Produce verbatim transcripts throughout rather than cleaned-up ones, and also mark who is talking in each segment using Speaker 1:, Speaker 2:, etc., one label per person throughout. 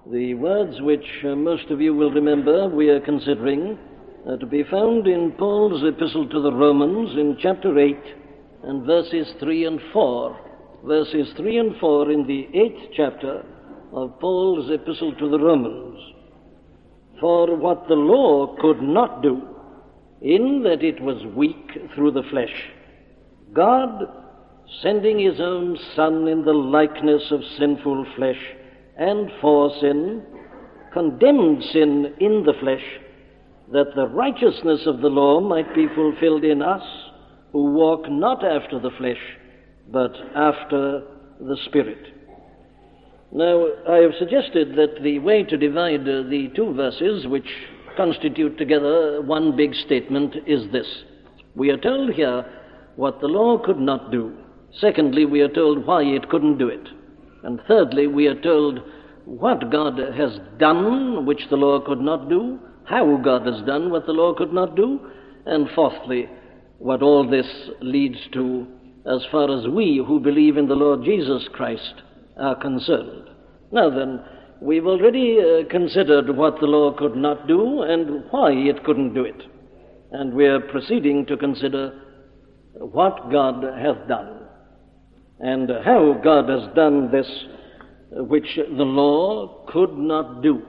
Speaker 1: The words which uh, most of you will remember we are considering are to be found in Paul's epistle to the Romans in chapter eight and verses three and four. Verses three and four in the eighth chapter of Paul's epistle to the Romans. For what the law could not do, in that it was weak through the flesh, God, sending his own Son in the likeness of sinful flesh, and for sin, condemned sin in the flesh, that the righteousness of the law might be fulfilled in us, who walk not after the flesh, but after the Spirit. Now, I have suggested that the way to divide uh, the two verses, which constitute together one big statement, is this. We are told here what the law could not do. Secondly, we are told why it couldn't do it. And thirdly, we are told what God has done which the law could not do, how God has done what the law could not do, and fourthly, what all this leads to as far as we who believe in the Lord Jesus Christ are concerned. Now then, we've already uh, considered what the law could not do and why it couldn't do it. And we're proceeding to consider what God hath done and how God has done this which the law could not do.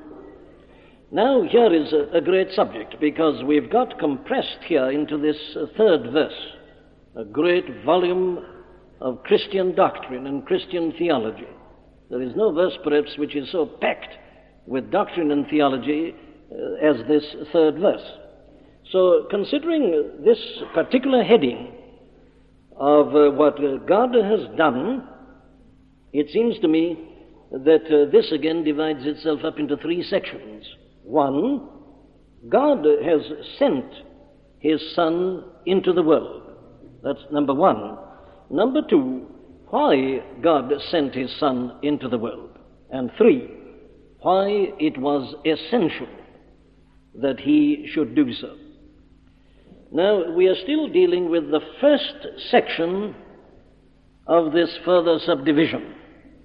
Speaker 1: Now, here is a, a great subject, because we've got compressed here into this uh, third verse a great volume of Christian doctrine and Christian theology. There is no verse, perhaps, which is so packed with doctrine and theology uh, as this third verse. So, considering this particular heading of uh, what uh, God has done, it seems to me that uh, this again divides itself up into three sections. One, God has sent his Son into the world. That's number one. Number two, why God sent his Son into the world. And three, why it was essential that he should do so. Now, we are still dealing with the first section of this further subdivision.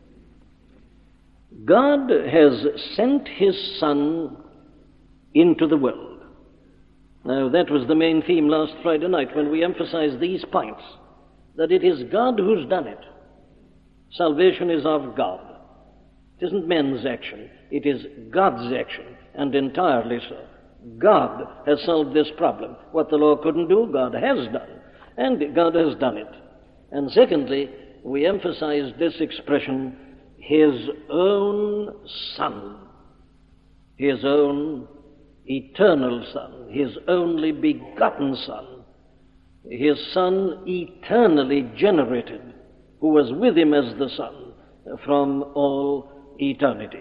Speaker 1: God has sent his Son into the world. Now, that was the main theme last Friday night when we emphasized these points, that it is God who's done it. Salvation is of God. It isn't men's action. It is God's action, and entirely so. God has solved this problem. What the law couldn't do, God has done, and God has done it. And secondly, we emphasized this expression, his own Son, his own eternal Son, his only begotten Son, his Son eternally generated, who was with him as the Son from all eternity.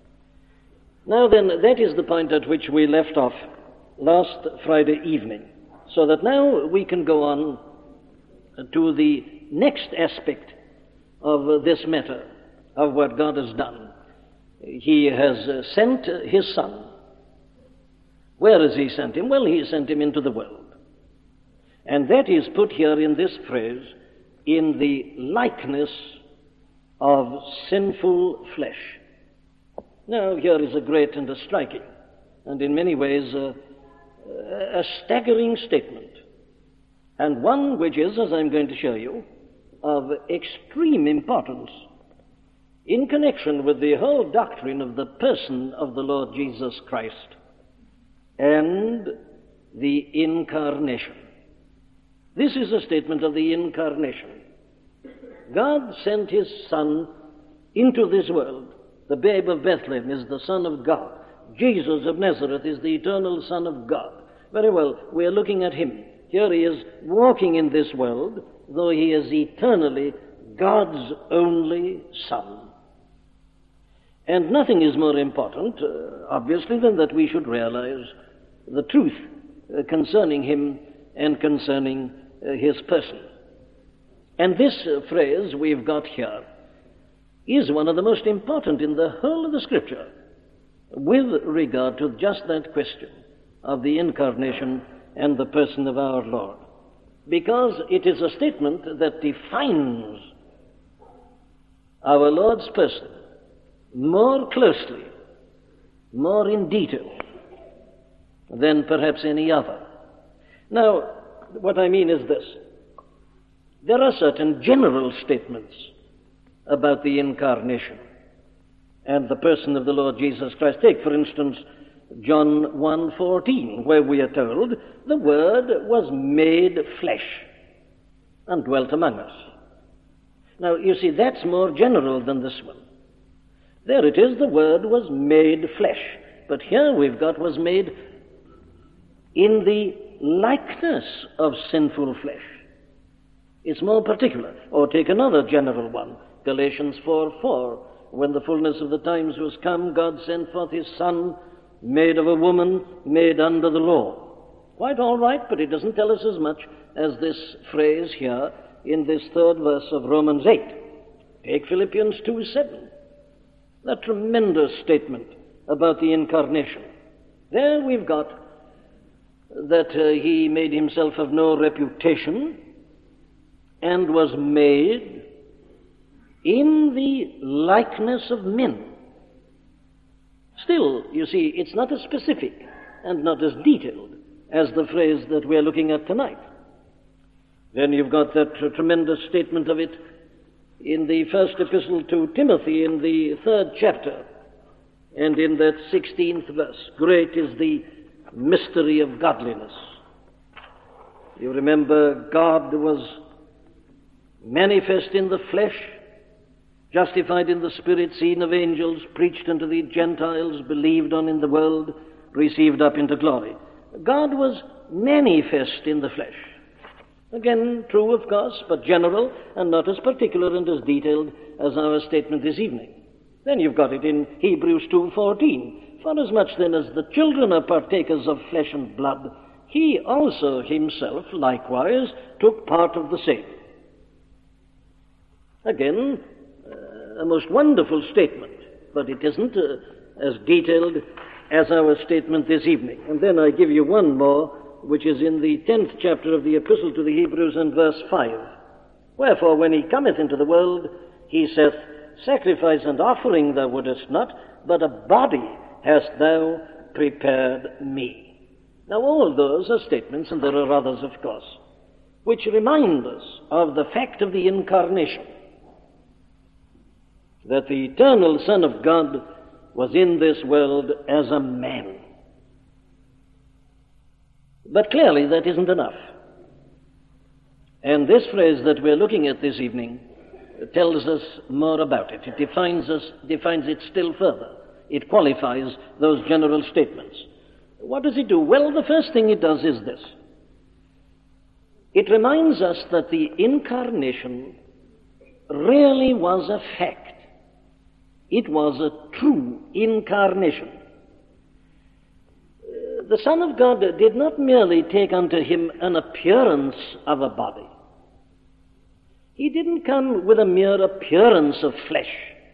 Speaker 1: Now then, that is the point at which we left off last Friday evening, so that now we can go on to the next aspect of this matter, of what God has done. He has sent his Son. Where has he sent him? Well, he sent him into the world. And that is put here in this phrase, in the likeness of sinful flesh. Now, here is a great and a striking, and in many ways a, a staggering statement, and one which is, as I'm going to show you, of extreme importance in connection with the whole doctrine of the person of the Lord Jesus Christ and the incarnation. This is a statement of the incarnation. God sent his Son into this world. The babe of Bethlehem is the Son of God. Jesus of Nazareth is the eternal Son of God. Very well, we are looking at him. Here he is walking in this world, though he is eternally God's only Son. And nothing is more important, uh, obviously, than that we should realize the truth uh, concerning him and concerning uh, his person. And this uh, phrase we've got here is one of the most important in the whole of the Scripture with regard to just that question of the incarnation and the person of our Lord, because it is a statement that defines our Lord's person more closely more in detail than perhaps any other. Now, what I mean is this. There are certain general statements about the incarnation and the person of the Lord Jesus Christ. Take, for instance, John one fourteen, where we are told, the Word was made flesh and dwelt among us. Now, you see, that's more general than this one. There it is, the Word was made flesh. But here we've got was made in the likeness of sinful flesh. It's more particular. Or take another general one, Galatians four four. When the fullness of the times was come, God sent forth his Son, made of a woman, made under the law. Quite all right, but it doesn't tell us as much as this phrase here in this third verse of Romans eight. Take Philippians two seven. That tremendous statement about the incarnation. There we've got that uh, he made himself of no reputation and was made in the likeness of men. Still, you see, it's not as specific and not as detailed as the phrase that we're looking at tonight. Then you've got that uh, tremendous statement of it in the first epistle to Timothy in the third chapter and in that sixteenth verse. Great is the mystery of godliness. You remember God was manifest in the flesh, justified in the Spirit, seen of angels, preached unto the Gentiles, believed on in the world, received up into glory. God was manifest in the flesh. Again, true, of course, but general and not as particular and as detailed as our statement this evening. Then you've got it in Hebrews two fourteen. For as much then as the children are partakers of flesh and blood, he also himself likewise took part of the same. Again, uh, a most wonderful statement, but it isn't uh, as detailed as our statement this evening. And then I give you one more, which is in the tenth chapter of the Epistle to the Hebrews and verse five. Wherefore, when he cometh into the world, he saith, Sacrifice and offering thou wouldest not, but a body hast thou prepared me. Now all those are statements, and there are others, of course, which remind us of the fact of the incarnation, that the eternal Son of God was in this world as a man. But clearly that isn't enough. And this phrase that we're looking at this evening tells us more about it. It defines us, defines it still further. It qualifies those general statements. What does it do? Well, the first thing it does is this. It reminds us that the incarnation really was a fact. It was a true incarnation. The Son of God did not merely take unto him an appearance of a body. He didn't come with a mere appearance of flesh.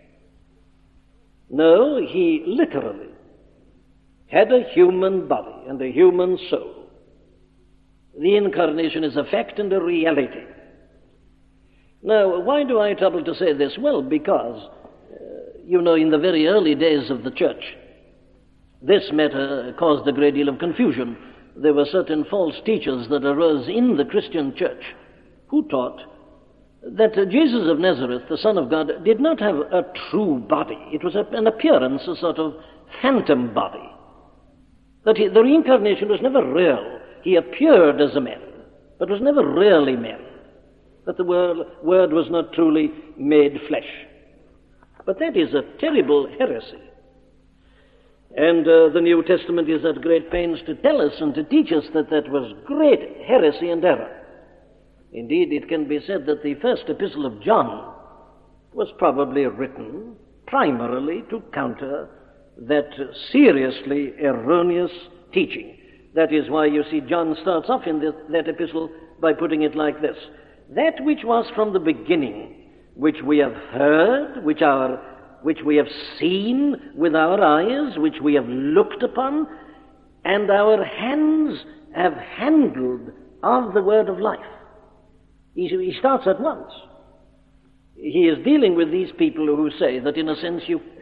Speaker 1: No, he literally had a human body and a human soul. The incarnation is a fact and a reality. Now, why do I trouble to say this? Well, because, uh, you know, in the very early days of the church, this matter caused a great deal of confusion. There were certain false teachers that arose in the Christian church who taught that Jesus of Nazareth, the Son of God, did not have a true body. It was a, an appearance, a sort of phantom body. That he, the reincarnation was never real. He appeared as a man, but was never really man. That the word, word was not truly made flesh. But that is a terrible heresy. And uh, the New Testament is at great pains to tell us and to teach us that that was great heresy and error. Indeed, it can be said that the first epistle of John was probably written primarily to counter that seriously erroneous teaching. That is why you see John starts off in this, that epistle by putting it like this. That which was from the beginning, which we have heard, which our which we have seen with our eyes, which we have looked upon, and our hands have handled of the word of life. He, he starts at once. He is dealing with these people who say that in a sense you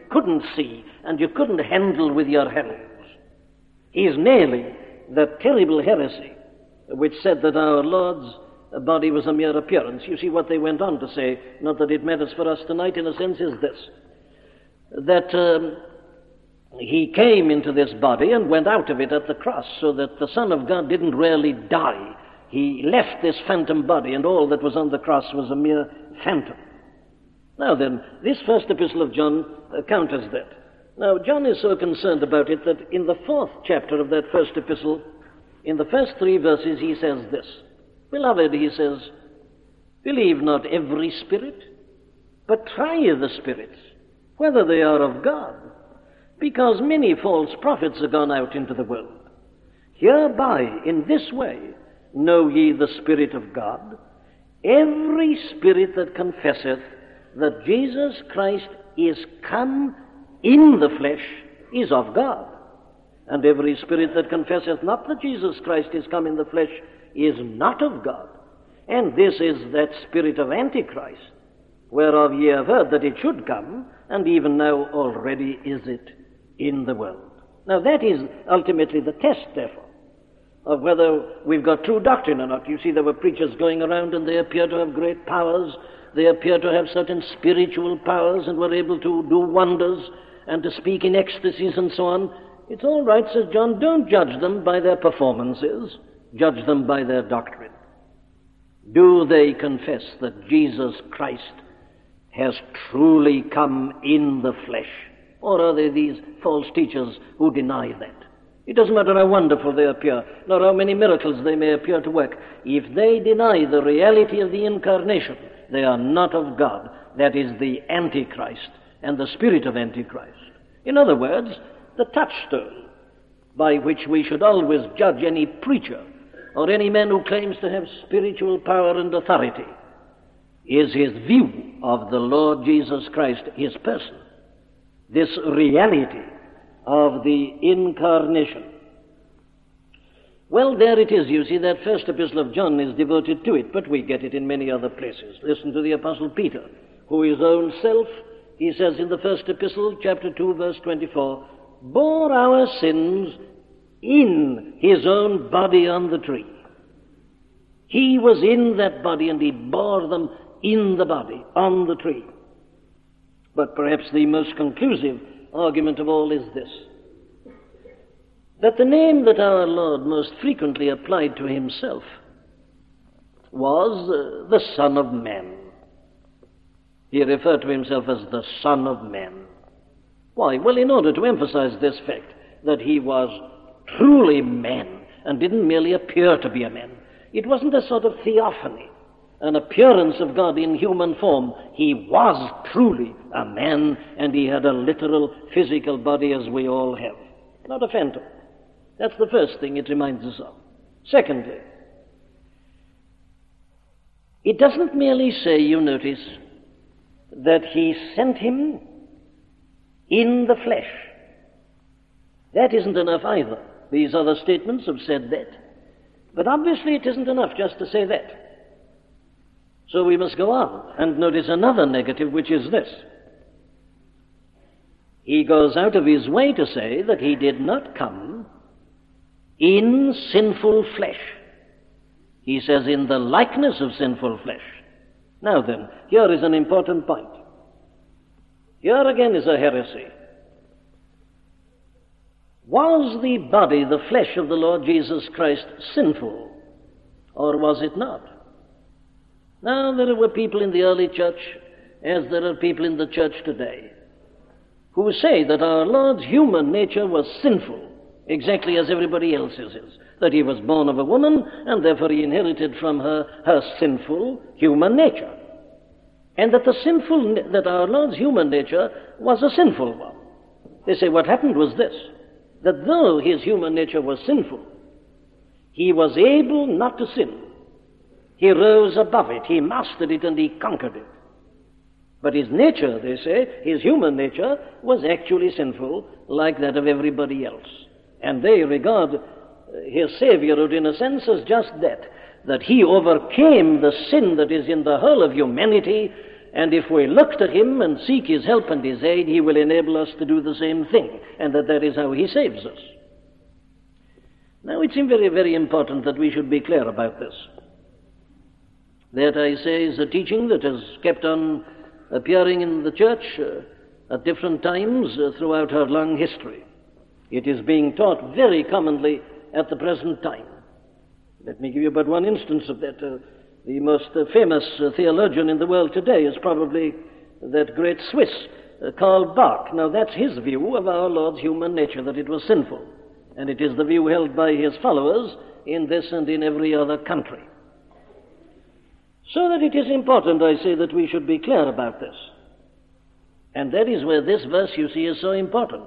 Speaker 1: couldn't see and you couldn't handle with your hands. He is nailing that terrible heresy which said that our Lord's body was a mere appearance. You see, what they went on to say, not that it matters for us tonight in a sense, is this, that um, he came into this body and went out of it at the cross, so that the Son of God didn't really die. He left this phantom body, and all that was on the cross was a mere phantom. Now then, this first epistle of John uh, counters that. Now, John is so concerned about it that in the fourth chapter of that first epistle, in the first three verses, he says this, "Beloved," he says, "believe not every spirit, but try the spirits, whether they are of God, because many false prophets are gone out into the world. Hereby, in this way, know ye the Spirit of God. Every spirit that confesseth that Jesus Christ is come in the flesh is of God. And every spirit that confesseth not that Jesus Christ is come in the flesh is not of God. And this is that spirit of Antichrist, whereof ye have heard that it should come, and even now already is it in the world." Now that is ultimately the test, therefore, of whether we've got true doctrine or not. You see, there were preachers going around and they appear to have great powers. They appear to have certain spiritual powers and were able to do wonders and to speak in ecstasies and so on. It's all right, says John, don't judge them by their performances. Judge them by their doctrine. Do they confess that Jesus Christ has truly come in the flesh? Or are they these false teachers who deny that? It doesn't matter how wonderful they appear, nor how many miracles they may appear to work. If they deny the reality of the incarnation, they are not of God. That is the Antichrist and the spirit of Antichrist. In other words, the touchstone by which we should always judge any preacher or any man who claims to have spiritual power and authority is his view of the Lord Jesus Christ, his person. This reality of the incarnation. Well, there it is, you see, that first epistle of John is devoted to it, but we get it in many other places. Listen to the Apostle Peter, who his own self, he says in the first epistle, chapter two, verse twenty-four, bore our sins in his own body on the tree. He was in that body and he bore them in the body, on the tree. But perhaps the most conclusive argument of all is this, that the name that our Lord most frequently applied to himself was uh, the Son of Man. He referred to himself as the Son of Man. Why? Well, in order to emphasize this fact, that he was truly man and didn't merely appear to be a man. It wasn't a sort of theophany, an appearance of God in human form. He was truly a man, and he had a literal physical body as we all have, not a phantom. That's the first thing it reminds us of. Secondly, it doesn't merely say, you notice, that he sent him in the flesh. That isn't enough either. These other statements have said that. But obviously it isn't enough just to say that. So we must go on and notice another negative, which is this. He goes out of his way to say that he did not come in sinful flesh. He says in the likeness of sinful flesh. Now then, here is an important point. Here again is a heresy. Was the body, the flesh of the Lord Jesus Christ, sinful, or was it not? Now, there were people in the early church, as there are people in the church today, who say that our Lord's human nature was sinful, exactly as everybody else's is, that he was born of a woman, and therefore he inherited from her her sinful human nature, and that the sinful, that our Lord's human nature was a sinful one. They say what happened was this, that though his human nature was sinful, he was able not to sin. He rose above it, he mastered it, and he conquered it. But his nature, they say, his human nature, was actually sinful, like that of everybody else. And they regard his Saviorhood, in a sense, as just that, that he overcame the sin that is in the whole of humanity, And if we look to him and seek his help and his aid, he will enable us to do the same thing, and that that is how he saves us. Now, it seems very, very important that we should be clear about this. That, I say, is a teaching that has kept on appearing in the church uh, at different times uh, throughout her long history. It is being taught very commonly at the present time. Let me give you but one instance of that. Uh, the most uh, famous uh, theologian in the world today is probably that great Swiss, uh, Karl Barth. Now, that's his view of our Lord's human nature, that it was sinful. And it is the view held by his followers in this and in every other country. So that it is important, I say, that we should be clear about this. And that is where this verse, you see, is so important.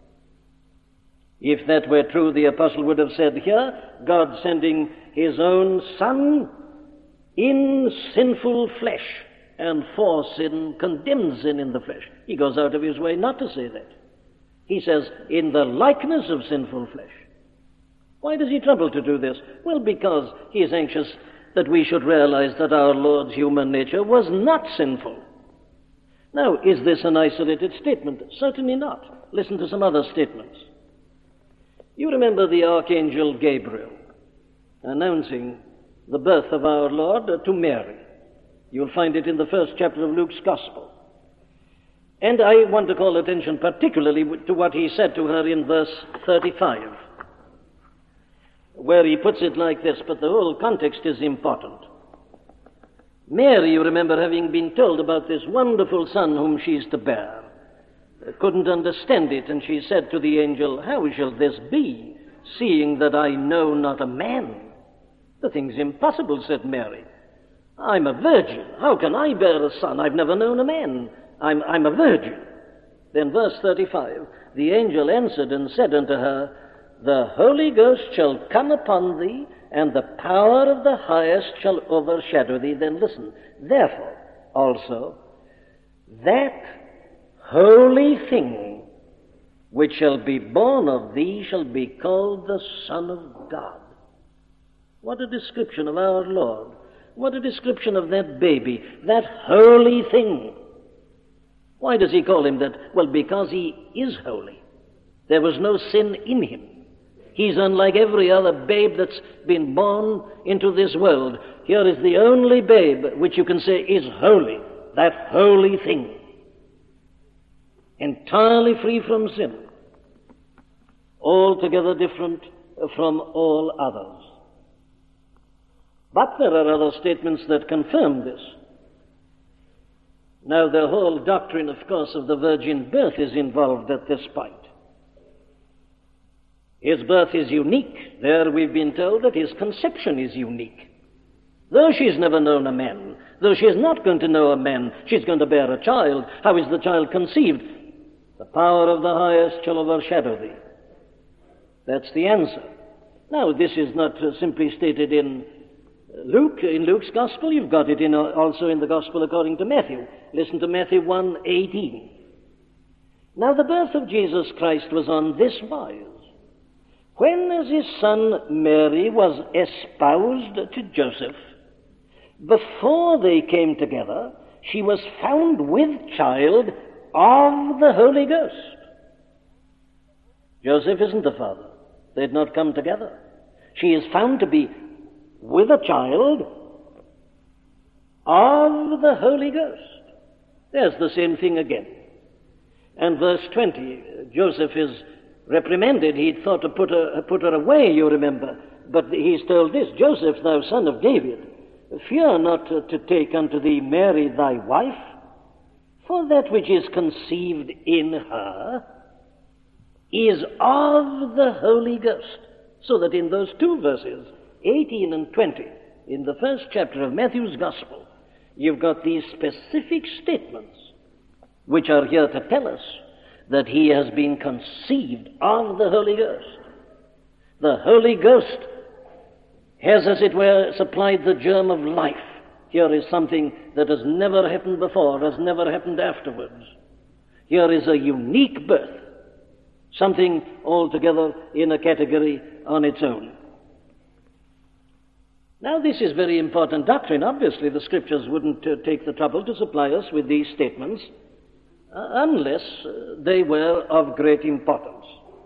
Speaker 1: If that were true, the apostle would have said here, God sending his own Son in sinful flesh and for sin, condemns sin in the flesh. He goes out of his way not to say that. He says, in the likeness of sinful flesh. Why does he trouble to do this? Well, because he is anxious that we should realize that our Lord's human nature was not sinful. Now, is this an isolated statement? Certainly not. Listen to some other statements. You remember the Archangel Gabriel announcing the birth of our Lord to Mary. You'll find it in the first chapter of Luke's Gospel. And I want to call attention particularly to what he said to her in verse thirty-five, where he puts it like this, but the whole context is important. Mary, you remember, having been told about this wonderful son whom she is to bear, couldn't understand it, and she said to the angel, how shall this be, seeing that I know not a man? The thing's impossible, said Mary. I'm a virgin. How can I bear a son? I've never known a man. I'm, I'm a virgin. Then verse thirty-five, the angel answered and said unto her, the Holy Ghost shall come upon thee, and the power of the highest shall overshadow thee. Then listen, therefore also, that holy thing which shall be born of thee shall be called the Son of God. What a description of our Lord. What a description of that baby, that holy thing. Why does he call him that? Well, because he is holy. There was no sin in him. He's unlike every other babe that's been born into this world. Here is the only babe which you can say is holy, that holy thing. Entirely free from sin. Altogether different from all others. But there are other statements that confirm this. Now, the whole doctrine, of course, of the virgin birth is involved at this point. His birth is unique. There we've been told that his conception is unique. Though she's never known a man, though she's not going to know a man, she's going to bear a child. How is the child conceived? The power of the highest shall overshadow thee. That's the answer. Now, this is not uh, simply stated in Luke, in Luke's Gospel. You've got it in, uh, also in the Gospel according to Matthew. Listen to Matthew one eighteen. Now, the birth of Jesus Christ was on this wise. When as his son Mary was espoused to Joseph, before they came together, she was found with child of the Holy Ghost. Joseph isn't the father. They'd not come together. She is found to be with a child of the Holy Ghost. There's the same thing again. And verse twenty, Joseph is reprimanded. He'd thought to put her, put her away, you remember. But he's told this, Joseph, thou son of David, fear not to, to take unto thee Mary thy wife, for that which is conceived in her is of the Holy Ghost. So that in those two verses, eighteen and twenty, in the first chapter of Matthew's Gospel, you've got these specific statements which are here to tell us that he has been conceived of the Holy Ghost. The Holy Ghost has, as it were, supplied the germ of life. Here is something that has never happened before, has never happened afterwards. Here is a unique birth, something altogether in a category on its own. Now, this is very important doctrine. Obviously, the Scriptures wouldn't uh, take the trouble to supply us with these statements uh, unless uh, they were of great importance.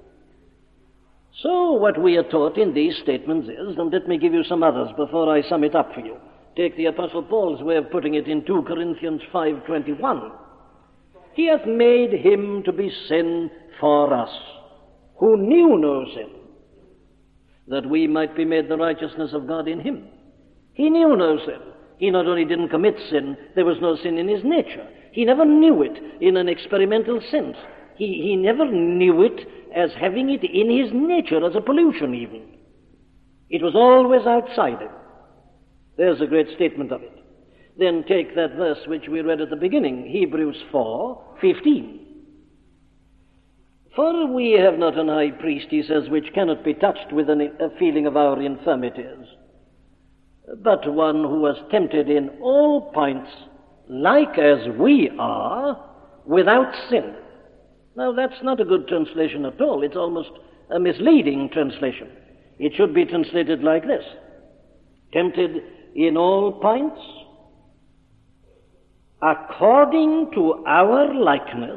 Speaker 1: So, what we are taught in these statements is, and let me give you some others before I sum it up for you. Take the Apostle Paul's way of putting it in two Corinthians five twenty-one. He hath made him to be sin for us, who knew no sin, that we might be made the righteousness of God in him. He knew no sin. He not only didn't commit sin, there was no sin in his nature. He never knew it in an experimental sense. He, he never knew it as having it in his nature, as a pollution even. It was always outside him. There's a great statement of it. Then take that verse which we read at the beginning, Hebrews four fifteen. For we have not an high priest, he says, which cannot be touched with an, a feeling of our infirmities, but one who was tempted in all points, like as we are, without sin. Now, that's not a good translation at all. It's almost a misleading translation. It should be translated like this: tempted in all points, according to our likeness,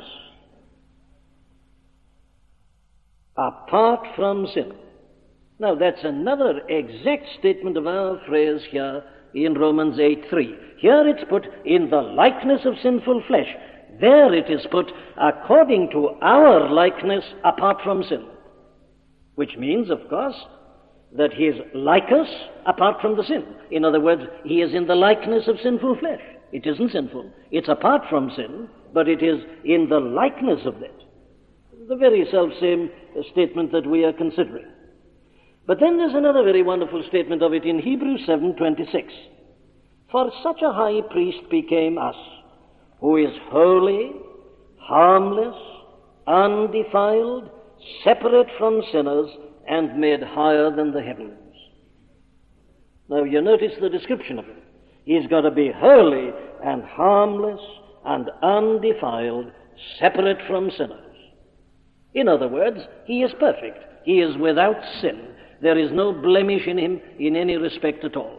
Speaker 1: apart from sin. Now, that's another exact statement of our phrase here in Romans eight three. Here it's put, in the likeness of sinful flesh. There it is put, according to our likeness, apart from sin. Which means, of course, that he is like us apart from the sin. In other words, he is in the likeness of sinful flesh. It isn't sinful. It's apart from sin, but it is in the likeness of that. The very self-same statement that we are considering. But then there's another very wonderful statement of it in Hebrews seven twenty-six. For such a high priest became us, who is holy, harmless, undefiled, separate from sinners, and made higher than the heavens. Now you notice the description of him. He's got to be holy and harmless and undefiled, separate from sinners. In other words, he is perfect. He is without sin. There is no blemish in him in any respect at all.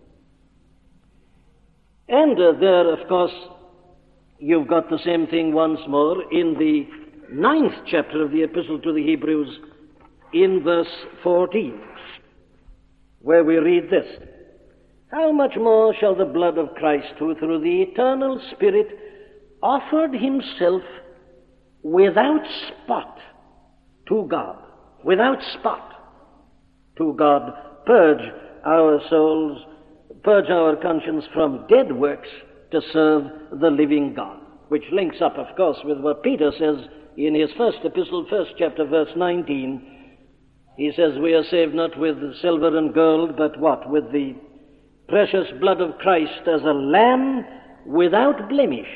Speaker 1: And uh, there, of course, you've got the same thing once more in the ninth chapter of the Epistle to the Hebrews, in verse fourteen, where we read this: How much more shall the blood of Christ, who through the eternal Spirit offered himself without spot to God, without spot to God, purge our souls, purge our conscience from dead works to serve the living God. Which links up, of course, with what Peter says in his first epistle, first chapter, verse nineteen. He says, we are saved not with silver and gold, but what? With the precious blood of Christ as a lamb without blemish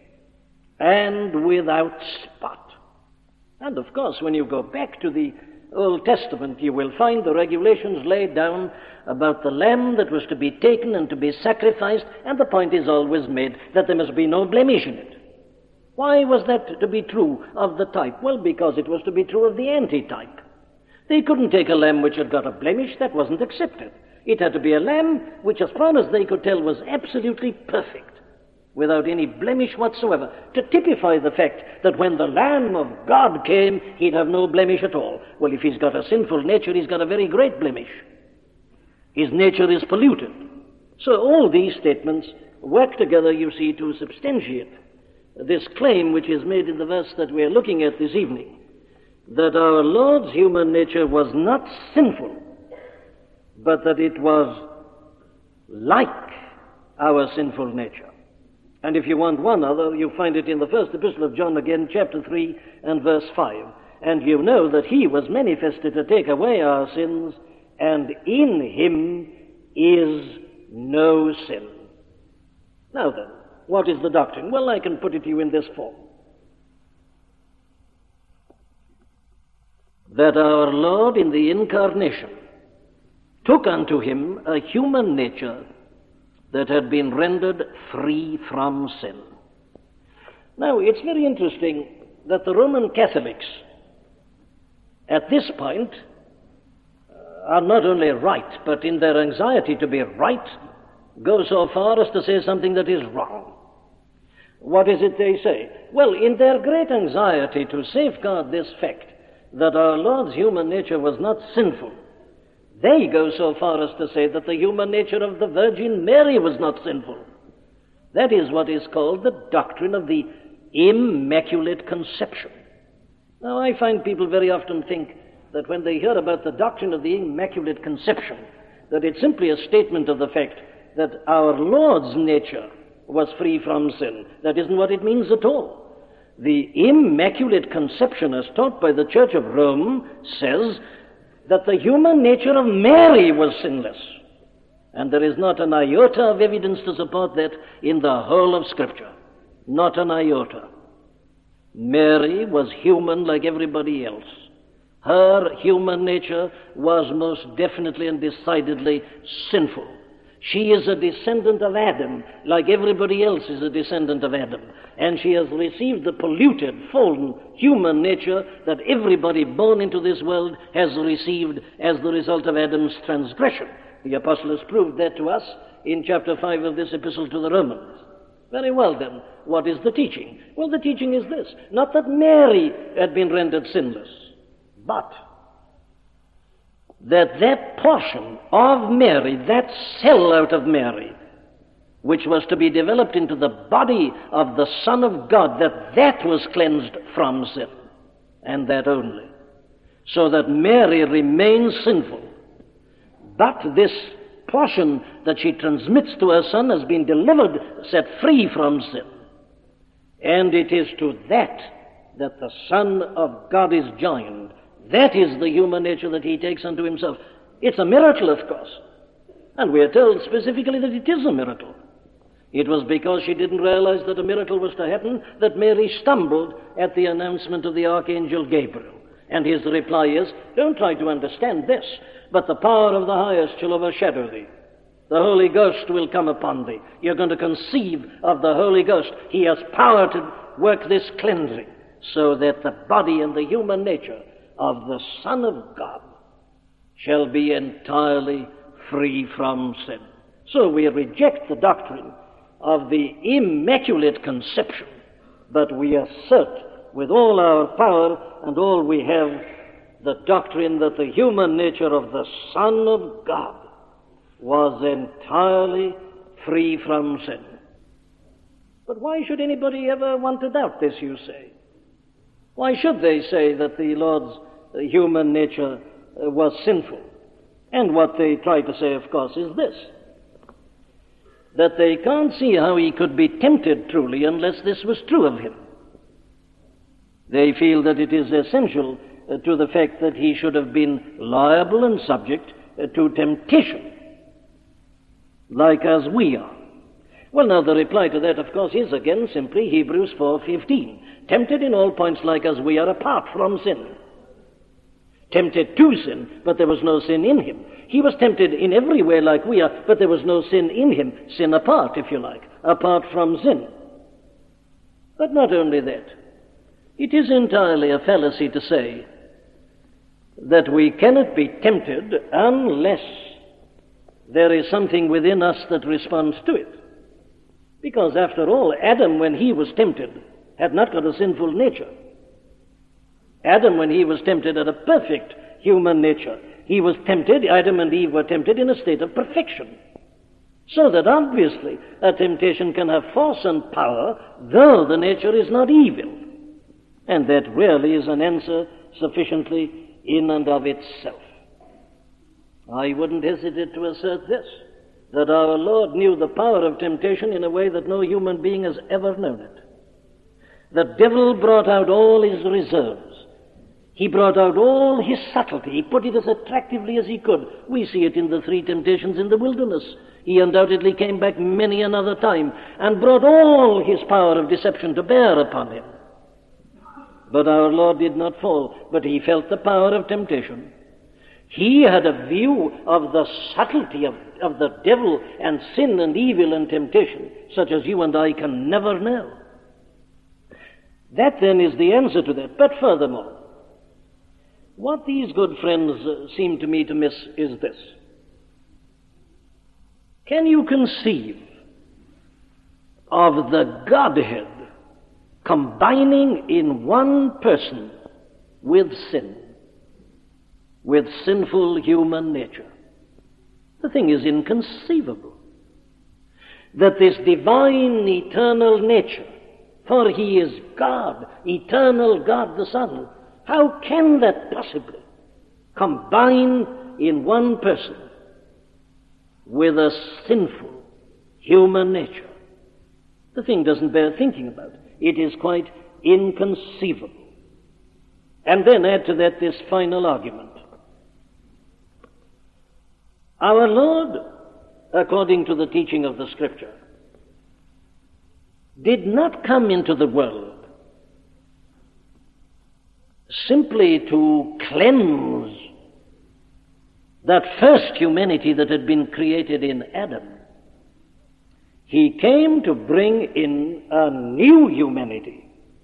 Speaker 1: and without spot. And of course, when you go back to the Old Testament, you will find the regulations laid down about the lamb that was to be taken and to be sacrificed, and the point is always made that there must be no blemish in it. Why was that to be true of the type? Well, because it was to be true of the antitype. They couldn't take a lamb which had got a blemish. That wasn't accepted. It had to be a lamb which, as far as they could tell, was absolutely perfect, without any blemish whatsoever, to typify the fact that when the Lamb of God came, he'd have no blemish at all. Well, if he's got a sinful nature, he's got a very great blemish. His nature is polluted. So all these statements work together, you see, to substantiate this claim which is made in the verse that we are looking at this evening, that our Lord's human nature was not sinful, but that it was like our sinful nature. And if you want one other, you find it in the first epistle of John again, chapter three and verse five. And you know that he was manifested to take away our sins, and in him is no sin. Now then, what is the doctrine? Well, I can put it to you in this form. That our Lord in the incarnation took unto him a human nature that had been rendered free from sin. Now, it's very interesting that the Roman Catholics, at this point, are not only right, but in their anxiety to be right, go so far as to say something that is wrong. What is it they say? Well, in their great anxiety to safeguard this fact that our Lord's human nature was not sinful, they go so far as to say that the human nature of the Virgin Mary was not sinful. That is what is called the doctrine of the Immaculate Conception. Now, I find people very often think that when they hear about the doctrine of the Immaculate Conception, that it's simply a statement of the fact that our Lord's nature was free from sin. That isn't what it means at all. The Immaculate Conception, as taught by the Church of Rome, says that the human nature of Mary was sinless. And there is not an iota of evidence to support that in the whole of Scripture. Not an iota. Mary was human like everybody else. Her human nature was most definitely and decidedly sinful. She is a descendant of Adam, like everybody else is a descendant of Adam. And she has received the polluted, fallen human nature that everybody born into this world has received as the result of Adam's transgression. The apostle has proved that to us in chapter five of this epistle to the Romans. Very well then, what is the teaching? Well, the teaching is this, not that Mary had been rendered sinless, but that that portion of Mary, that cell out of Mary, which was to be developed into the body of the Son of God, that that was cleansed from sin, and that only, so that Mary remains sinful. But this portion that she transmits to her Son has been delivered, set free from sin. And it is to that that the Son of God is joined. That is the human nature that he takes unto himself. It's a miracle, of course. And we are told specifically that it is a miracle. It was because she didn't realize that a miracle was to happen that Mary stumbled at the announcement of the Archangel Gabriel. And his reply is, don't try to understand this, but the power of the highest shall overshadow thee. The Holy Ghost will come upon thee. You're going to conceive of the Holy Ghost. He has power to work this cleansing, so that the body and the human nature of the Son of God shall be entirely free from sin. So we reject the doctrine of the Immaculate Conception, but we assert with all our power and all we have the doctrine that the human nature of the Son of God was entirely free from sin. But why should anybody ever want to doubt this, you say? Why should they say that the Lord's uh, human nature uh, was sinful? And what they try to say, of course, is this, that they can't see how he could be tempted truly unless this was true of him. They feel that it is essential uh, to the fact that he should have been liable and subject uh, to temptation, like as we are. Well, now, the reply to that, of course, is again simply Hebrews four fifteen. Tempted in all points like as we are, apart from sin. Tempted to sin, but there was no sin in him. He was tempted in every way like we are, but there was no sin in him. Sin apart, if you like, apart from sin. But not only that. It is entirely a fallacy to say that we cannot be tempted unless there is something within us that responds to it. Because, after all, Adam, when he was tempted, had not got a sinful nature. Adam, when he was tempted, had a perfect human nature. He was tempted, Adam and Eve were tempted in a state of perfection. So that obviously a temptation can have force and power, though the nature is not evil. And that really is an answer sufficiently in and of itself. I wouldn't hesitate to assert this, that our Lord knew the power of temptation in a way that no human being has ever known it. The devil brought out all his reserves. He brought out all his subtlety. He put it as attractively as he could. We see it in the three temptations in the wilderness. He undoubtedly came back many another time and brought all his power of deception to bear upon him. But our Lord did not fall, but he felt the power of temptation. He had a view of the subtlety of, of the devil and sin and evil and temptation, such as you and I can never know. That then is the answer to that. But furthermore, What these good friends uh, seem to me to miss is this. Can you conceive of the Godhead combining in one person with sin, with sinful human nature? The thing is inconceivable. That this divine, eternal nature, for he is God, eternal God the Son, how can that possibly combine in one person with a sinful human nature? The thing doesn't bear thinking about. It is quite inconceivable. And then add to that this final argument. Our Lord, according to the teaching of the Scripture, did not come into the world simply to cleanse that first humanity that had been created in Adam. He came to bring in a new humanity.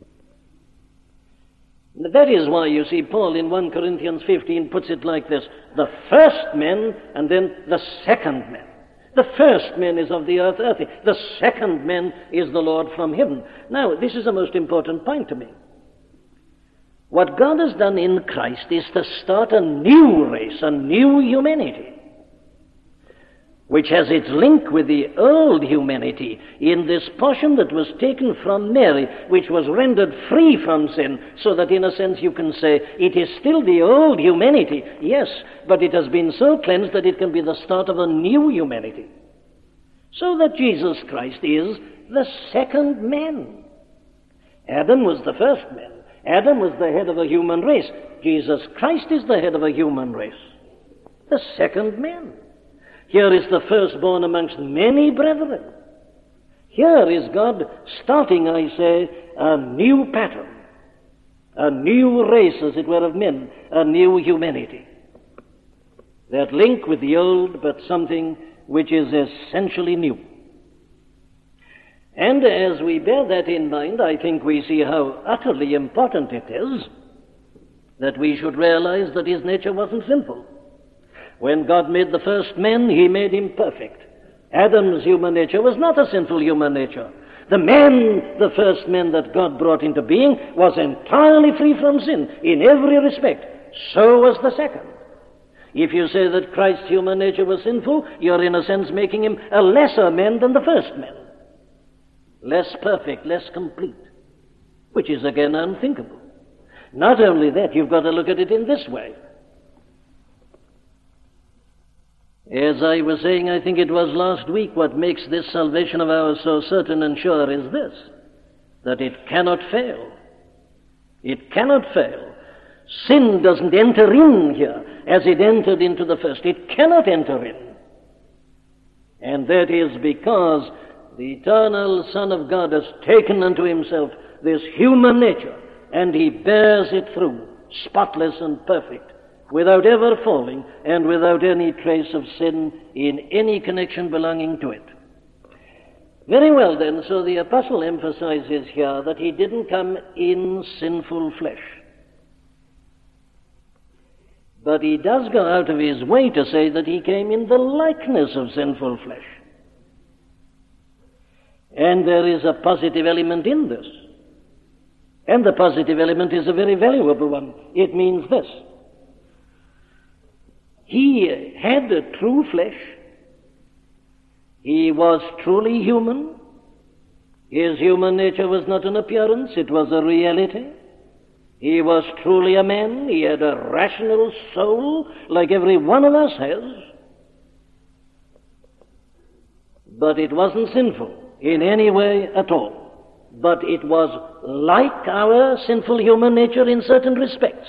Speaker 1: That is why you see Paul in First Corinthians fifteen puts it like this: the first man and then the second man. The first man is of the earth, earthy. The second man is the Lord from heaven. Now, this is a most important point to me. What God has done in Christ is to start a new race, a new humanity, which has its link with the old humanity in this portion that was taken from Mary, which was rendered free from sin, so that in a sense you can say it is still the old humanity, yes, but it has been so cleansed that it can be the start of a new humanity. So that Jesus Christ is the second man. Adam was the first man. Adam was the head of a human race. Jesus Christ is the head of a human race. The second man. Here is the firstborn amongst many brethren. Here is God starting, I say, a new pattern, a new race, as it were, of men, a new humanity. That link with the old, but something which is essentially new. And as we bear that in mind, I think we see how utterly important it is that we should realize that his nature wasn't sinful. When God made the first man, he made him perfect. Adam's human nature was not a sinful human nature. The man, the first man that God brought into being, was entirely free from sin in every respect. So was the second. If you say that Christ's human nature was sinful, you're in a sense making him a lesser man than the first man. Less perfect, less complete, which is again unthinkable. Not only that, you've got to look at it in this way. As I was saying, I think it was last week, what makes this salvation of ours so certain and sure is this, that it cannot fail. It cannot fail. Sin doesn't enter in here as it entered into the first. It cannot enter in. And that is because the eternal Son of God has taken unto himself this human nature, and he bears it through, spotless and perfect, without ever falling, and without any trace of sin in any connection belonging to it. Very well then, so the apostle emphasizes here that he didn't come in sinful flesh. But he does go out of his way to say that he came in the likeness of sinful flesh. And there is a positive element in this. And the positive element is a very valuable one. It means this. He had a true flesh. He was truly human. His human nature was not an appearance, it was a reality. He was truly a man. He had a rational soul like every one of us has. But it wasn't sinful in any way at all. But it was like our sinful human nature in certain respects.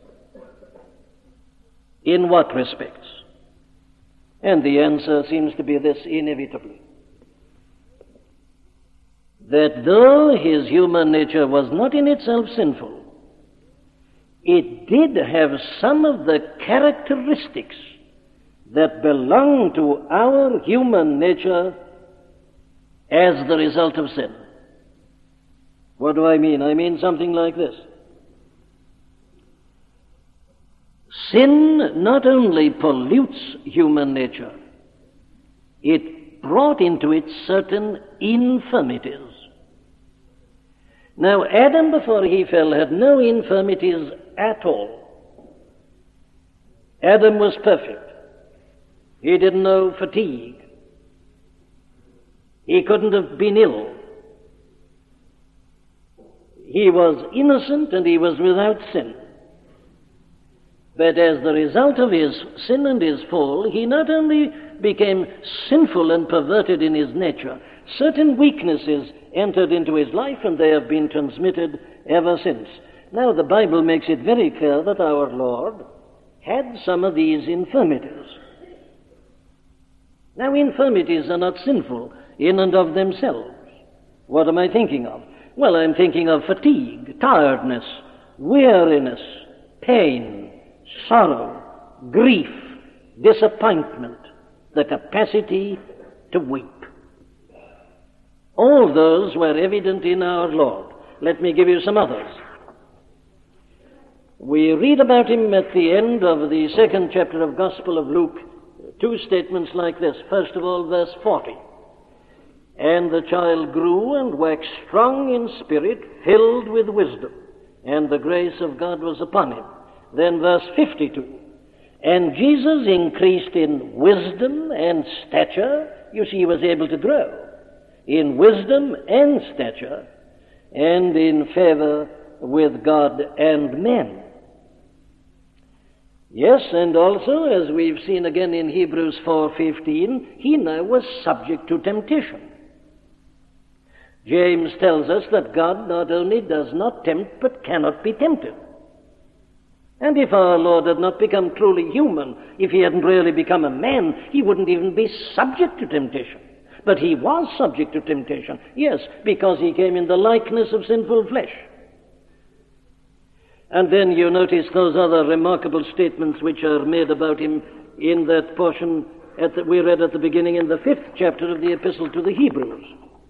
Speaker 1: In what respects? And the answer seems to be this inevitably. That though his human nature was not in itself sinful, it did have some of the characteristics that belong to our human nature as the result of sin. What do I mean? I mean something like this. Sin not only pollutes human nature, it brought into it certain infirmities. Now, Adam, before he fell, had no infirmities at all. Adam was perfect. He didn't know fatigue. He couldn't have been ill. He was innocent and he was without sin. But as the result of his sin and his fall, he not only became sinful and perverted in his nature, certain weaknesses entered into his life, and they have been transmitted ever since. Now, the Bible makes it very clear that our Lord had some of these infirmities. Now, infirmities are not sinful in and of themselves. What am I thinking of? Well, I'm thinking of fatigue, tiredness, weariness, pain, sorrow, grief, disappointment, the capacity to weep. All those were evident in our Lord. Let me give you some others. We read about him at the end of the second chapter of Gospel of Luke, two statements like this. First of all, verse forty. And the child grew and waxed strong in spirit, filled with wisdom, and the grace of God was upon him. Then verse fifty-two. And Jesus increased in wisdom and stature. You see, he was able to grow in wisdom and stature, and in favor with God and men. Yes, and also, as we've seen again in Hebrews four fifteen, he now was subject to temptation. James tells us that God not only does not tempt, but cannot be tempted. And if our Lord had not become truly human, if he hadn't really become a man, he wouldn't even be subject to temptation. But he was subject to temptation, yes, because he came in the likeness of sinful flesh. And then you notice those other remarkable statements which are made about him in that portion at the, we read at the beginning in the fifth chapter of the Epistle to the Hebrews.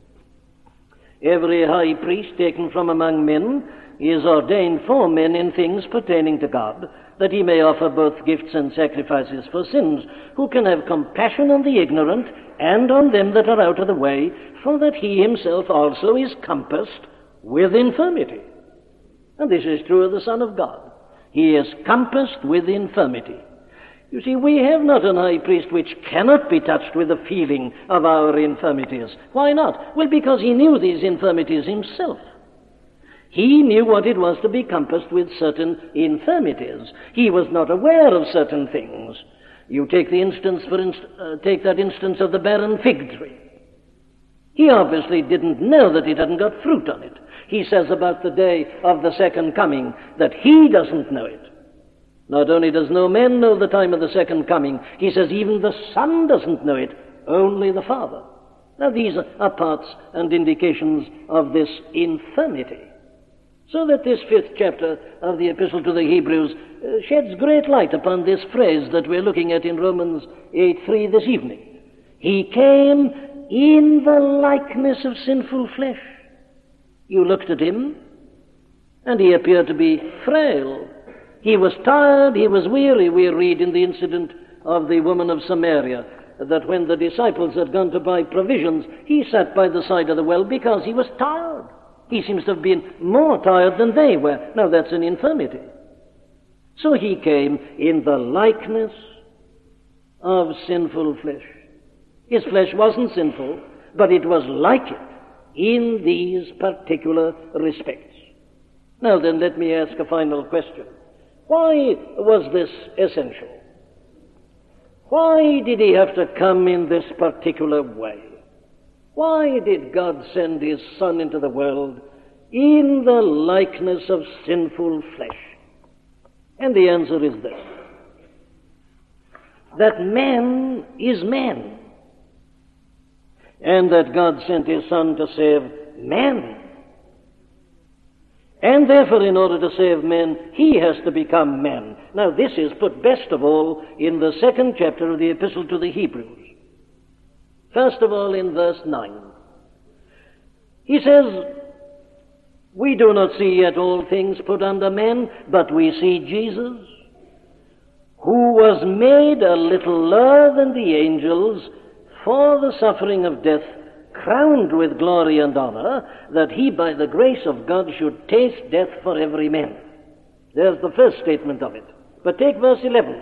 Speaker 1: Every high priest taken from among men is ordained for men in things pertaining to God, that he may offer both gifts and sacrifices for sins, who can have compassion on the ignorant and on them that are out of the way, for that he himself also is compassed with infirmity. And this is true of the Son of God. He is compassed with infirmity. You see, we have not an high priest which cannot be touched with the feeling of our infirmities. Why not? Well, because he knew these infirmities himself. He knew what it was to be compassed with certain infirmities. He was not aware of certain things. You take the instance, for inst- uh, take that instance of the barren fig tree. He obviously didn't know that it hadn't got fruit on it. He says about the day of the second coming that he doesn't know it. Not only does no man know the time of the second coming, he says even the Son doesn't know it, only the Father. Now these are parts and indications of this infirmity. So that this fifth chapter of the Epistle to the Hebrews uh, sheds great light upon this phrase that we're looking at in Romans eight three this evening. He came in the likeness of sinful flesh. You looked at him, and he appeared to be frail. He was tired, he was weary. We read in the incident of the woman of Samaria that when the disciples had gone to buy provisions, he sat by the side of the well because he was tired. He seems to have been more tired than they were. Now that's an infirmity. So he came in the likeness of sinful flesh. His flesh wasn't sinful, but it was like it in these particular respects. Now then, let me ask a final question. Why was this essential? Why did he have to come in this particular way? Why did God send his Son into the world in the likeness of sinful flesh? And the answer is this: that man is man, and that God sent his Son to save man. And therefore, in order to save men, he has to become man. Now, this is put best of all in the second chapter of the Epistle to the Hebrews. First of all, in verse nine. He says, "We do not see yet all things put under men, but we see Jesus, who was made a little lower than the angels for the suffering of death, crowned with glory and honor, that he by the grace of God should taste death for every man. There's the first statement of it. But take verse eleven.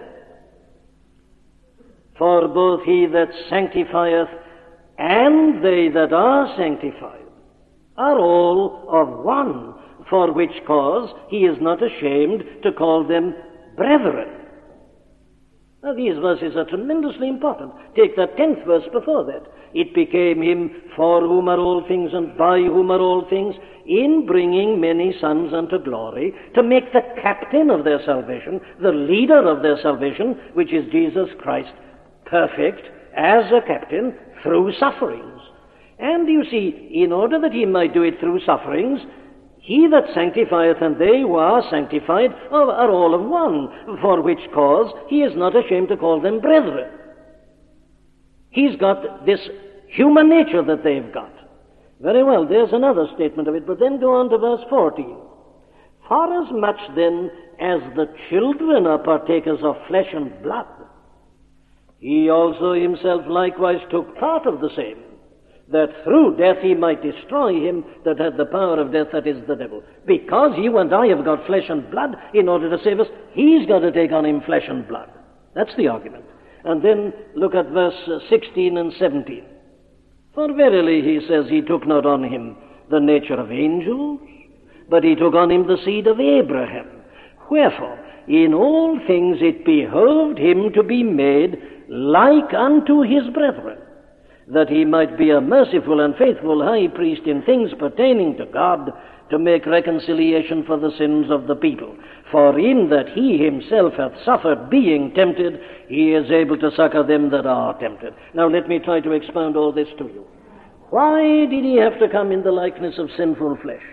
Speaker 1: For both he that sanctifieth and they that are sanctified are all of one, for which cause he is not ashamed to call them brethren. Now these verses are tremendously important. Take the tenth verse before that. It became him for whom are all things and by whom are all things, in bringing many sons unto glory, to make the captain of their salvation, the leader of their salvation, which is Jesus Christ, perfect as a captain through sufferings. And you see, in order that he might do it through sufferings, he that sanctifieth and they who are sanctified are, are all of one, for which cause he is not ashamed to call them brethren. He's got this human nature that they've got. Very well, there's another statement of it, but then go on to verse fourteen. For as much then as the children are partakers of flesh and blood, he also himself likewise took part of the same, that through death he might destroy him that had the power of death, that is the devil. Because you and I have got flesh and blood in order to save us, he's got to take on him flesh and blood. That's the argument. And then look at verse sixteen and seventeen. For verily, he says, he took not on him the nature of angels, but he took on him the seed of Abraham. Wherefore, in all things it behoved him to be made like unto his brethren, that he might be a merciful and faithful high priest in things pertaining to God, to make reconciliation for the sins of the people. For in that he himself hath suffered being tempted, he is able to succor them that are tempted. Now let me try to expound all this to you. Why did he have to come in the likeness of sinful flesh?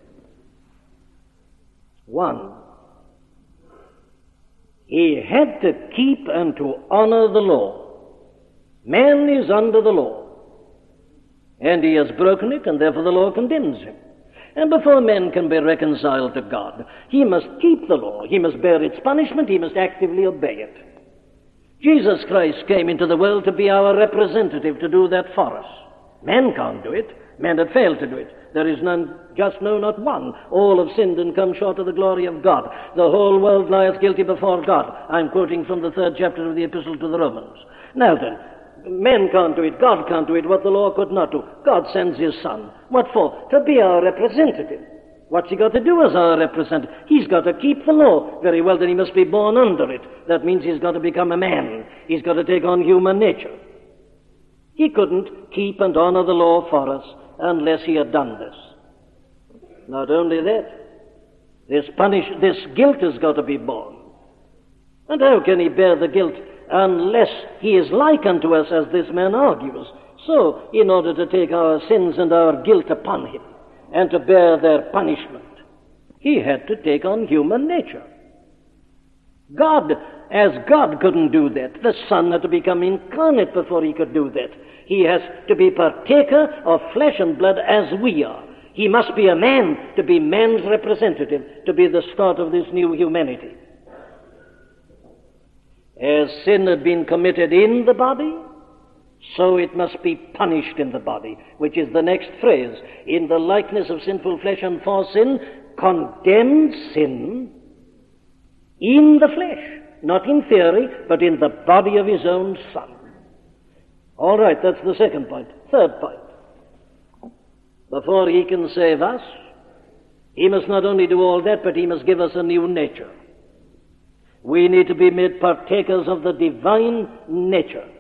Speaker 1: One, he had to keep and to honor the law. Man is under the law, and he has broken it, and therefore the law condemns him. And before man can be reconciled to God, he must keep the law, he must bear its punishment, he must actively obey it. Jesus Christ came into the world to be our representative, to do that for us. Man can't do it. Man had failed to do it. There is none just, no, not one. All have sinned and come short of the glory of God. The whole world lieth guilty before God. I'm quoting from the third chapter of the Epistle to the Romans. Now then, man can't do it. God can't do it. What the law could not do. God sends his Son. What for? To be our representative. What's he got to do as our representative? He's got to keep the law. Very well, then he must be born under it. That means he's got to become a man. He's got to take on human nature. He couldn't keep and honor the law for us unless he had done this. Not only that, this punish, this guilt has got to be borne. And how can he bear the guilt unless he is like unto us, as this man argues? So, in order to take our sins and our guilt upon him, and to bear their punishment, he had to take on human nature. God, as God couldn't do that, the Son had to become incarnate before he could do that. He has to be partaker of flesh and blood as we are. He must be a man to be man's representative, to be the start of this new humanity. As sin had been committed in the body, so it must be punished in the body, which is the next phrase. In the likeness of sinful flesh and for sin, condemned sin in the flesh, not in theory, but in the body of his own Son. All right, that's the second point. Third point. Before he can save us, he must not only do all that, but he must give us a new nature. We need to be made partakers of the divine nature.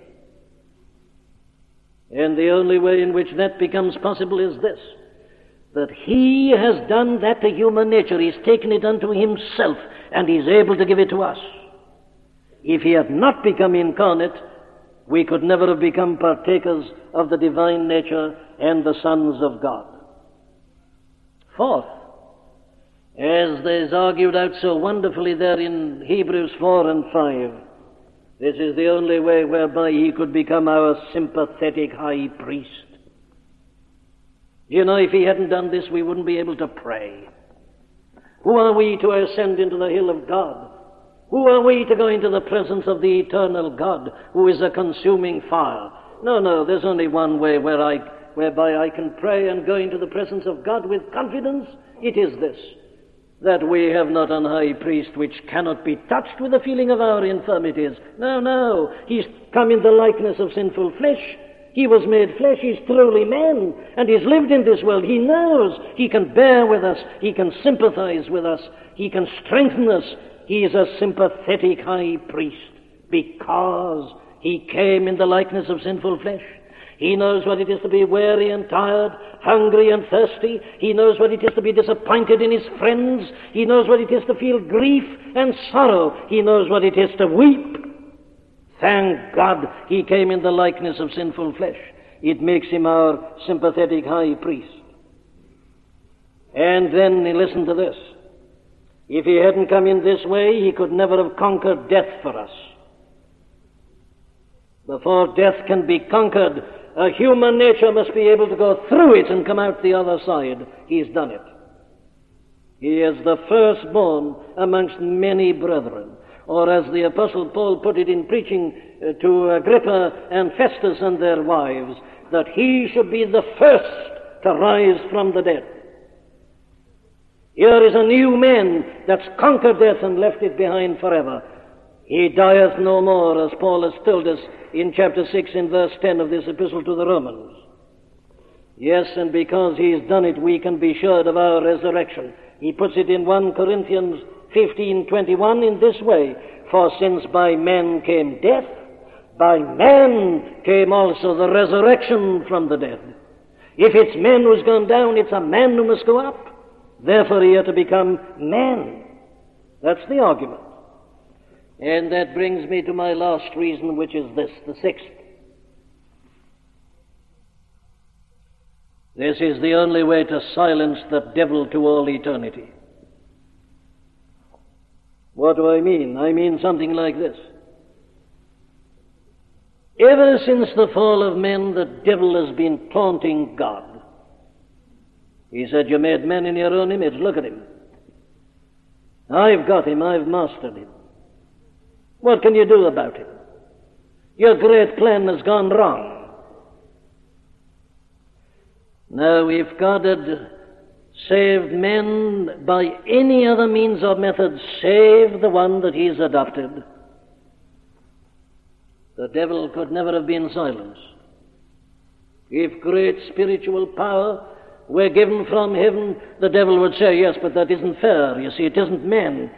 Speaker 1: And the only way in which that becomes possible is this, that he has done that to human nature. He's taken it unto himself, and he's able to give it to us. If he had not become incarnate, we could never have become partakers of the divine nature and the sons of God. Fourth, as is argued out so wonderfully there in Hebrews four and five, this is the only way whereby he could become our sympathetic high priest. You know, if he hadn't done this, we wouldn't be able to pray. Who are we to ascend into the hill of God Who are we to go into the presence of the eternal God, who is a consuming fire? No, no, there's only one way where I, whereby I can pray and go into the presence of God with confidence. It is this, that we have not an high priest which cannot be touched with the feeling of our infirmities. No, no, he's come in the likeness of sinful flesh. He was made flesh, he's truly man, and he's lived in this world. He knows he can bear with us, he can sympathize with us, he can strengthen us. He is a sympathetic high priest because he came in the likeness of sinful flesh. He knows what it is to be weary and tired, hungry and thirsty. He knows what it is to be disappointed in his friends. He knows what it is to feel grief and sorrow. He knows what it is to weep. Thank God he came in the likeness of sinful flesh. It makes him our sympathetic high priest. And then listen to this. If he hadn't come in this way, he could never have conquered death for us. Before death can be conquered, a human nature must be able to go through it and come out the other side. He's done it. He is the firstborn amongst many brethren. Or as the Apostle Paul put it in preaching to Agrippa and Festus and their wives, that he should be the first to rise from the dead. Here is a new man that's conquered death and left it behind forever. He dieth no more, as Paul has told us in chapter six in verse ten of this epistle to the Romans. Yes, and because he's done it, we can be sure of our resurrection. He puts it in First Corinthians fifteen twenty-one in this way, for since by men came death, by man came also the resurrection from the dead. If it's man who's gone down, it's a man who must go up. Therefore he had to become man. That's the argument. And that brings me to my last reason, which is this, the sixth. This is the only way to silence the devil to all eternity. What do I mean? I mean something like this. Ever since the fall of men, the devil has been taunting God. He said, you made man in your own image. Look at him. I've got him. I've mastered him. What can you do about him? Your great plan has gone wrong. Now, if God had saved men by any other means or method save the one that he's adopted, the devil could never have been silenced. If great spiritual power were given from heaven, the devil would say, yes, but that isn't fair. You see, it isn't men.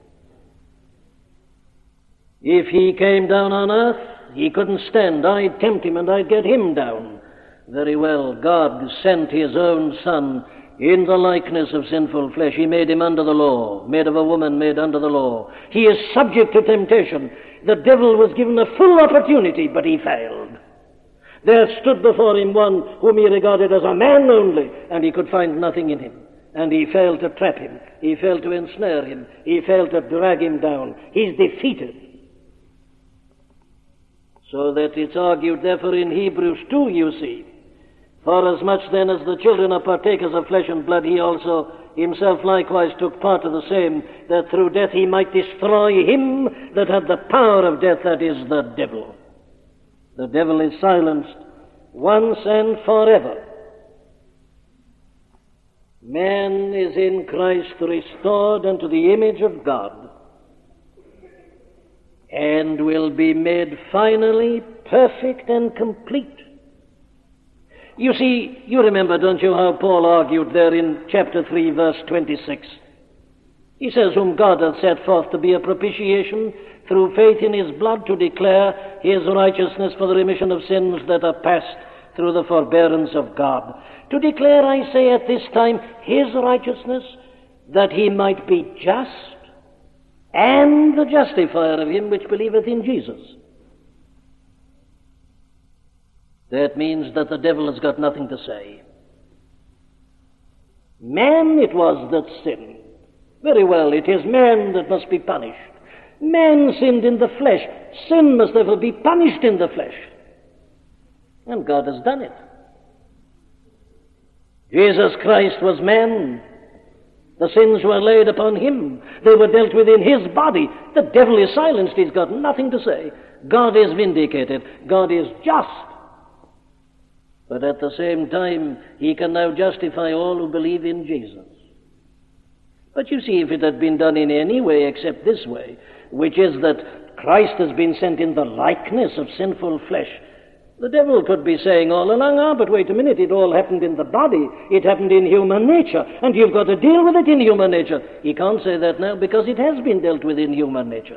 Speaker 1: If he came down on earth, he couldn't stand. I'd tempt him and I'd get him down. Very well, God sent his own Son in the likeness of sinful flesh. He made him under the law, made of a woman, made under the law. He is subject to temptation. The devil was given a full opportunity, but he failed. There stood before him one whom he regarded as a man only, and he could find nothing in him. And he failed to trap him. He failed to ensnare him. He failed to drag him down. He's defeated. So that it's argued, therefore, in Hebrews two, you see, for as much then as the children are partakers of flesh and blood, he also himself likewise took part of the same, that through death he might destroy him that had the power of death, that is, the devil. The devil is silenced once and forever. Man is in Christ restored unto the image of God, and will be made finally perfect and complete. You see, you remember, don't you, how Paul argued there in chapter three, verse twenty-six. He says, whom God hath set forth to be a propitiation through faith in his blood, to declare his righteousness for the remission of sins that are past through the forbearance of God. To declare, I say, at this time, his righteousness, that he might be just and the justifier of him which believeth in Jesus. That means that the devil has got nothing to say. Man it was that sinned. Very well, it is man that must be punished. Man sinned in the flesh. Sin must therefore be punished in the flesh. And God has done it. Jesus Christ was man. The sins were laid upon him. They were dealt with in his body. The devil is silenced. He's got nothing to say. God is vindicated. God is just. But at the same time, he can now justify all who believe in Jesus. But you see, if it had been done in any way except this way, which is that Christ has been sent in the likeness of sinful flesh, the devil could be saying all along, ah, but wait a minute, it all happened in the body. It happened in human nature, and you've got to deal with it in human nature. He can't say that now because it has been dealt with in human nature.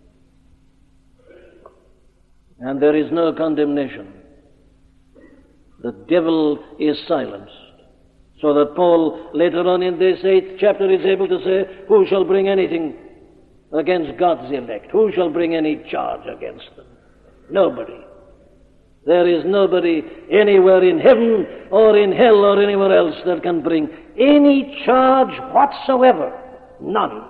Speaker 1: And there is no condemnation. The devil is silenced. So that Paul, later on in this eighth chapter, is able to say, who shall bring anything against God's elect? Who shall bring any charge against them? Nobody. There is nobody anywhere in heaven or in hell or anywhere else that can bring any charge whatsoever. None.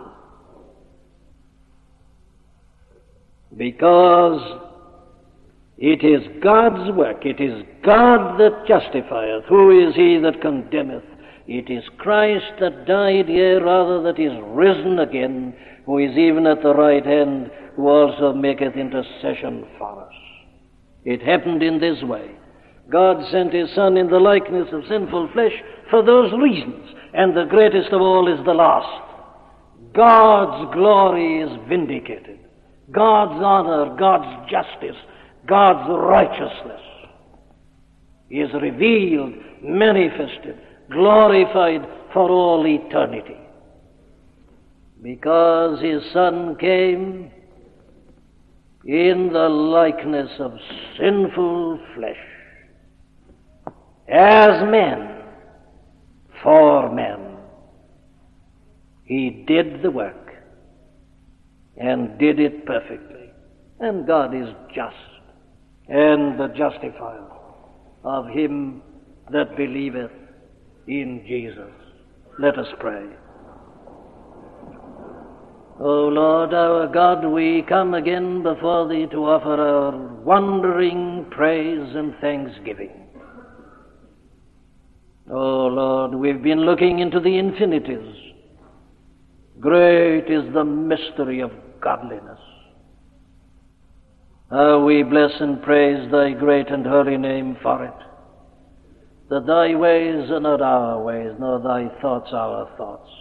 Speaker 1: Because it is God's work. It is God that justifieth. Who is he that condemneth? It is Christ that died, yea, rather that is risen again, who is even at the right hand, who also maketh intercession for us. It happened in this way. God sent his Son in the likeness of sinful flesh for those reasons, and the greatest of all is the last. God's glory is vindicated. God's honor, God's justice, God's righteousness is revealed, manifested, glorified for all eternity. Because his Son came in the likeness of sinful flesh, as men, for men. He did the work, and did it perfectly. And God is just, and the justifier of him that believeth in Jesus. Let us pray. O Lord our God, we come again before thee to offer our wondering praise and thanksgiving. O Lord, we've been looking into the infinities. Great is the mystery of godliness. How we bless and praise thy great and holy name for it, that thy ways are not our ways, nor thy thoughts our thoughts.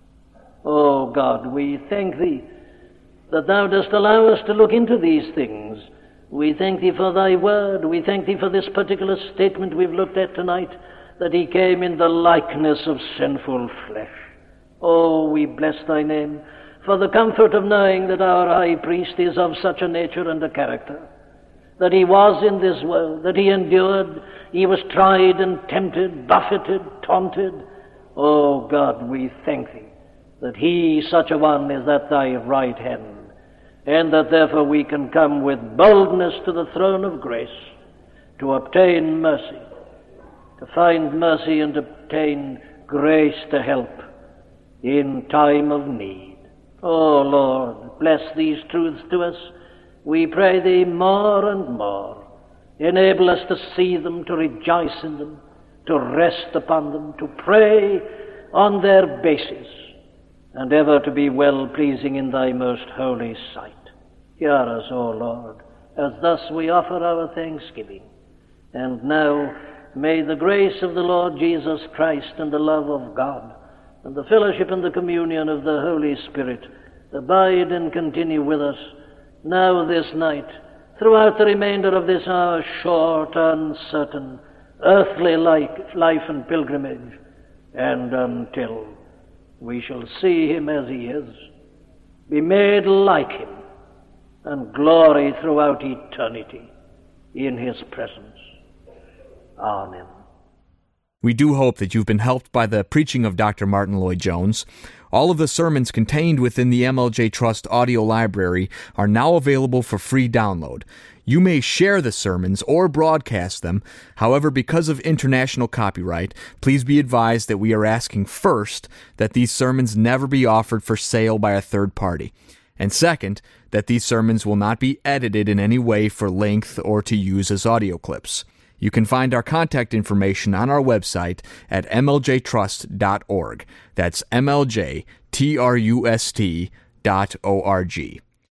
Speaker 1: O God, we thank thee that thou dost allow us to look into these things. We thank thee for thy word. We thank thee for this particular statement we've looked at tonight, that he came in the likeness of sinful flesh. Oh, we bless thy name for the comfort of knowing that our high priest is of such a nature and a character, that he was in this world, that he endured, he was tried and tempted, buffeted, taunted. Oh God, we thank thee that he, such a one, is at thy right hand, and that therefore we can come with boldness to the throne of grace to obtain mercy, to find mercy and obtain grace to help in time of need. Oh Lord, bless these truths to us. We pray thee more and more. Enable us to see them, to rejoice in them, to rest upon them, to pray on their basis, and ever to be well-pleasing in thy most holy sight. Hear us, O Lord, as thus we offer our thanksgiving. And now may the grace of the Lord Jesus Christ and the love of God and the fellowship and the communion of the Holy Spirit abide and continue with us now this night, throughout the remainder of this our short, uncertain, earthly life and pilgrimage, and until we shall see him as he is, be made like him, and glory throughout eternity in his presence. Amen.
Speaker 2: We do hope that you've been helped by the preaching of Doctor Martyn Lloyd-Jones. All of the sermons contained within the M L J Trust audio library are now available for free download. You may share the sermons or broadcast them. However, because of international copyright, please be advised that we are asking first that these sermons never be offered for sale by a third party. And second, that these sermons will not be edited in any way for length or to use as audio clips. You can find our contact information on our website at m l j trust dot org. That's M L J T R U S T dot O R G.